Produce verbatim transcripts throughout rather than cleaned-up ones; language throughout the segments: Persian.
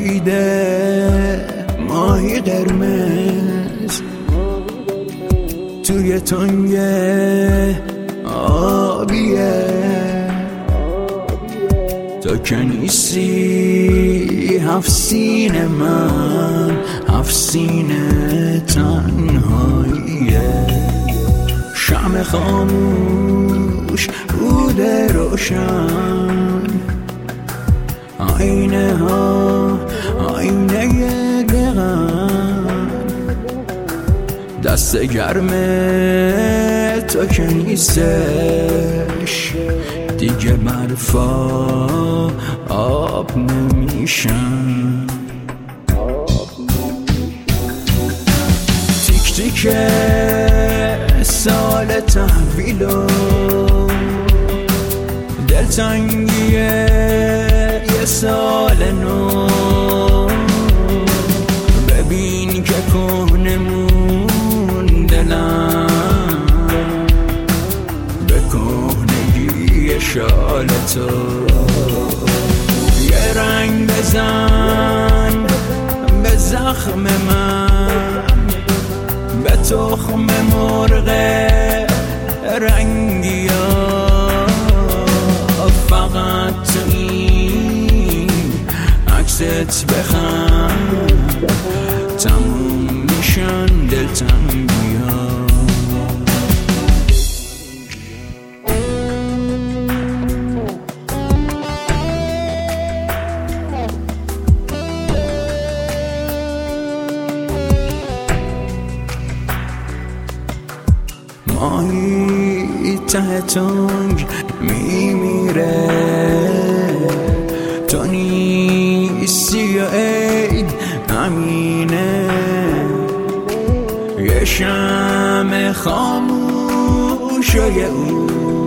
خوابیده ماهی قرمز توی تنگ آبیه، تو که نیستی هفت سینه من، هفت سینه تنهاییه. شمع خاموش بوده روشن، آینه ها آینه دقن، دست گرمه تو که نیستش دیگه برفا آب نمیشن. تیک تیک سال تحویل و دلتنگی یه سال نو، ببین که کهنمون دلم به کهنگی شال تو. یه رنگ بزن به زخم من، به تخم مرغ رنگی ها، فقط تو این عکست بخند تموم میشن دلتنگی ها. ماهی ته تنگ میمیره، تو نیستی و عید همینه. یه شمع خاموشای او،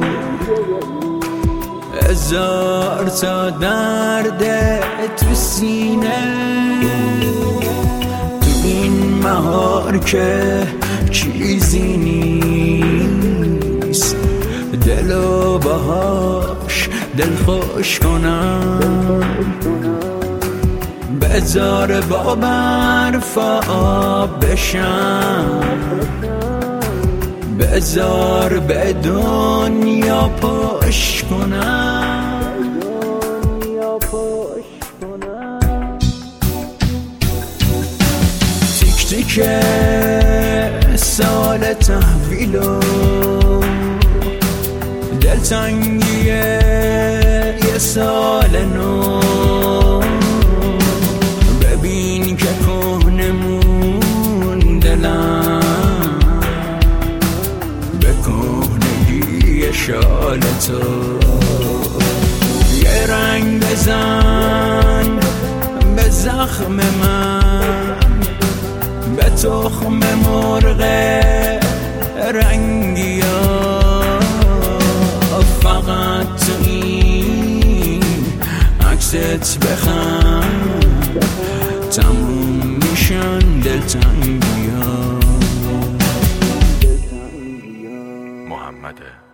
هزار تا درد تو سینه. تو این مهار که چیزی نیست، دلو باهاش دل خوش کنم. بذار با برف آب بشم، بذار به دنیا پشت کنم. تیک تیک سال تحویل و دلتنگی یه سال نو، ببین که کهنمون دلم به کهنگی شال تو. یه رنگ بزن به زخم من، به تخم مرغ رنگی ها، فقط تو این عکست بخند تموم میشن دلتنگی ها. محمد